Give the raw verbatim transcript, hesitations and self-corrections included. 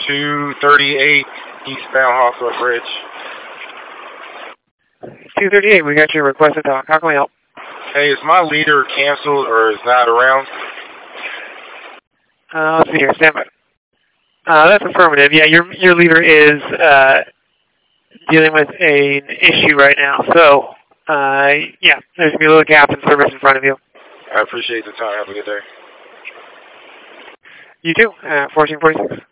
two thirty-eight eastbound Hawthorne Bridge. two thirty-eight, we got your request to talk. How can we help? Hey, is my leader canceled or is not around? Uh, let's see here, stand by. Uh, that's affirmative. Yeah, your your leader is uh, dealing with a, an issue right now. So, uh, yeah, there's going to be a little gap in service in front of you. I appreciate the time. Have a good day. You too. Uh, fourteen forty-six.